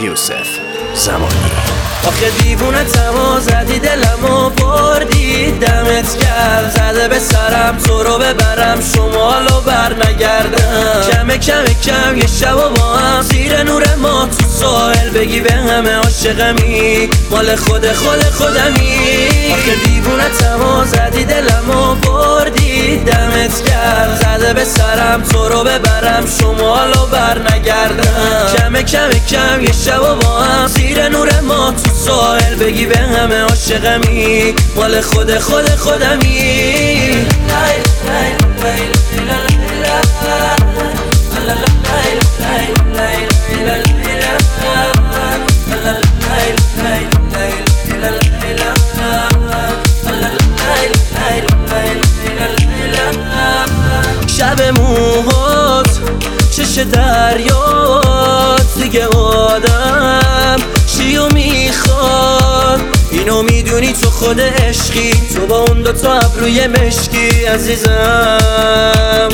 یوسف زمانی. آخه دیوونتم و زدی دلمو بردی، دمت گرم زده به سرم تو رو ببرم شمالو بر نگردم. کم یه شب و با هم زیر نور ما تو ساحل بگی به همه عاشقمی مال خودمی. آخه دیوونتم و زدی دلمو بردی، دمت گرم زده به سرم تو رو ببرم شمالو بر نگردم. کم یه شب و با هم زیر نور ما تو ساحل بگی به همه عاشقمی مال خودمی. شب موهات چش دریات دیگه آدم چیو میخواد، اینو میدونی تو خود عشقی، تو با اون دوتا ابروی مشکی عزیزم.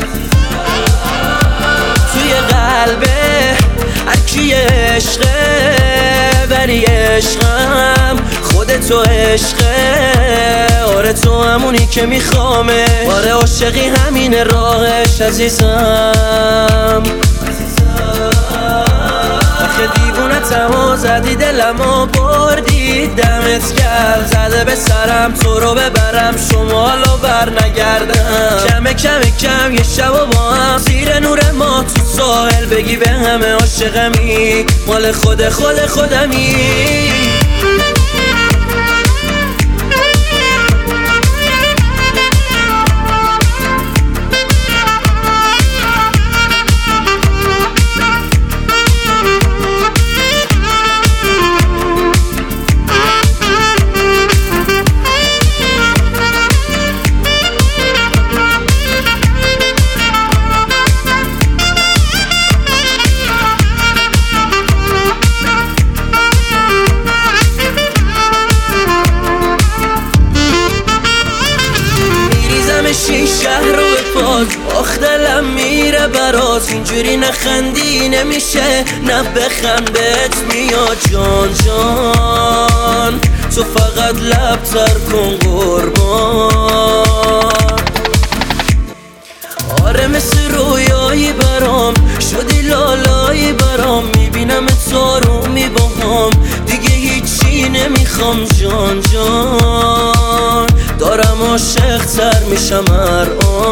توی قلبه هرکی عشقه ولی عشقم خودتو عشقه. آره تو همونی که میخوامه، آره عاشقی همین راهش عزیزم. آخه دیوونتم و زدی دلمو بردی، دمت گرم زده به سرم تو رو ببرم شمالو بر نگردم. کم یه شب و با هم زیر نور ما تو ساحل بگی به همه عاشقمی مال خودمی. این شهر رو به پاک آخ دلم میره برات، اینجوری نخندی نمیشه نه بخند بهت میاد جان جان. تو فقط لب تر کن قربان. آره مثل رویایی برام شدی لالایی برام، میبینم آرومی باهام دیگه هیچی نمیخوام جان جان. دارم عاشق تر میشم هر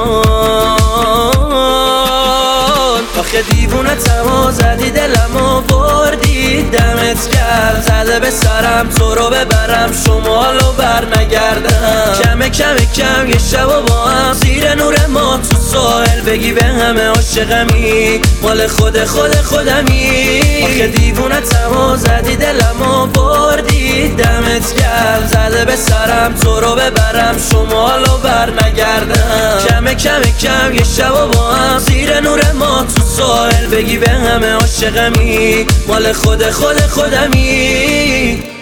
آن. آخه دیوونتم و زدی دلمو بردی، دمت گرم زده به سرم تو رو ببرم شمالو بر نگردم. کم یه شب و با هم زیر نور ما تو ساحل بگی به همه عاشقمی مال خودمی. آخه دیوونتم و زدی دلمو بردی، دمت گرم زده به سرم تو رو ببرم شمالو بر نگردم. کم یه شب و با هم زیر نور ما تو ساحل بگی به همه عاشقمی مال خودمی.